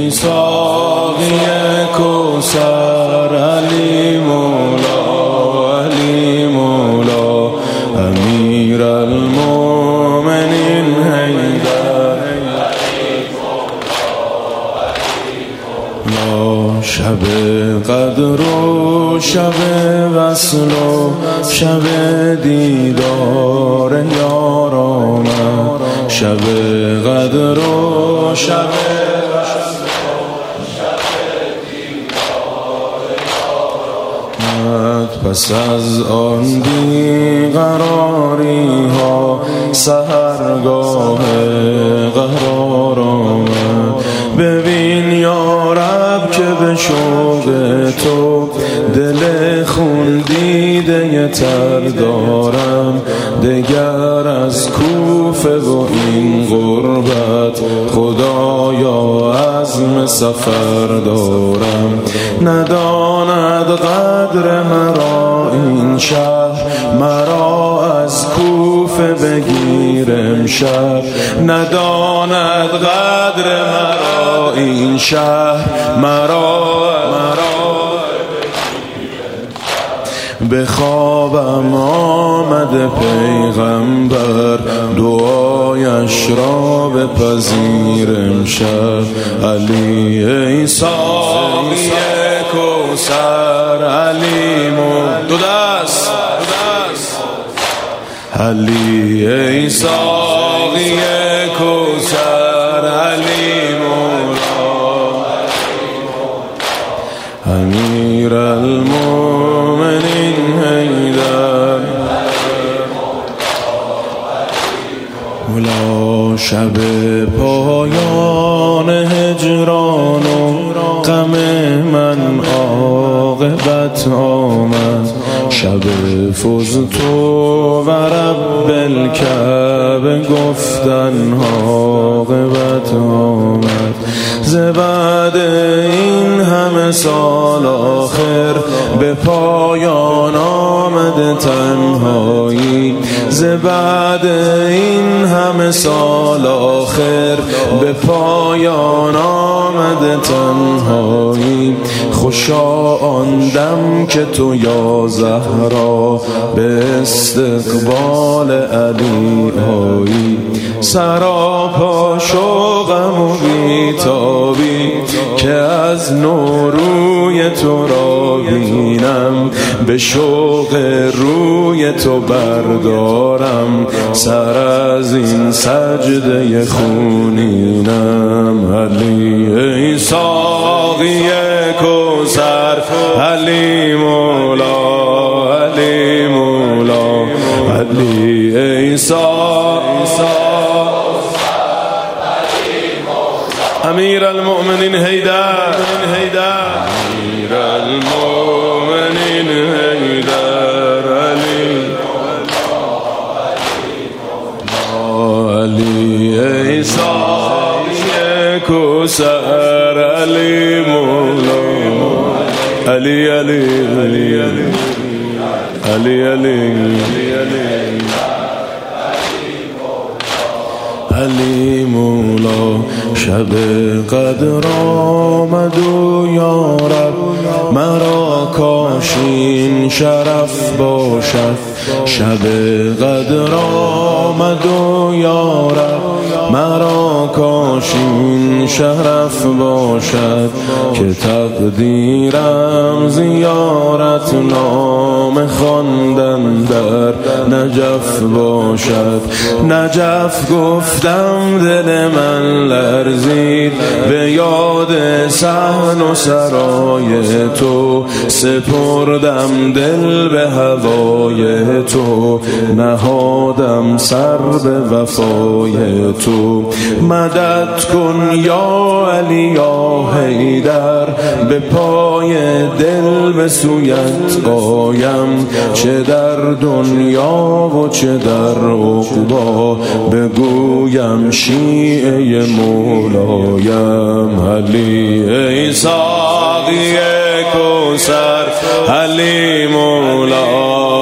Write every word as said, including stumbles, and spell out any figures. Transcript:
ای ساقی کوثر، علی مولا علی مولا، امیر المؤمنین حیدر، لا شب قدر و شب وصل و شب دیدار یار آمد، شب قدر و شب وصل و شب دیدار یار آمد. پس از آن بیقراری ها سحرگاه قرار آمد. ببین یا رب که به شوق تو دل خون دیده تر دارم، دگر از کوفه و این غربت خدایا عزم سفر دارم. نداند قدر مرا این شهر، مرا از کوفه بگیر امشب. نداند قدر مرا این شهر، مرا به خوابم آمد پیغمبر، دعایش را بپذیر امشب. علی ای ساقی کوثر، علی مولا، دو دست علی ای ساقی کوثر، علی مولا امیر المؤمنین حیدر، مولا شب پایان هجران و غم من عاقبت آمد. شب فزت و رب الکعبه گفتن عاقبت آمد. ز بعد این همه سال آخر به پایان آمد تنهایی. ز بعد این همه سال آخر به پایان آمد تنهایی. خوشا آن دم که تو یا زهرا به استقبال علی آیی. سراپا شوقم و بیتابی که از نوروی تو را بینم، به شوق روی تو بردارم سر از این سجده خونینم. علی ای ساقی کوثر، علی مولا علی مولا، علی ای ساقی امیر المؤمنین حیدر، امیر المؤمنین حیدر، علی علی ای ساقی کوثر، علی مولا علی علی علی علی علی علی مولا. شب قدر آمد و یا رب مرا کاشین شرف باشد. شب قدر آمد و یا رب مرا کاشین شرف باشد، که تقدیرم زیارت نام خواندن در نجف باشد. نجف گفتم دل من لرزید به یاد صحن و سرای تو، سپردم دل به هوای تو، نهادم سر به وفای تو. مدد کن یا علی یا حیدر، به پای دل به سویت آیم، چه در دنیا و چه در عقبا بگویم شیعه مولایم. علی ای ساقی کوثر، علی مولا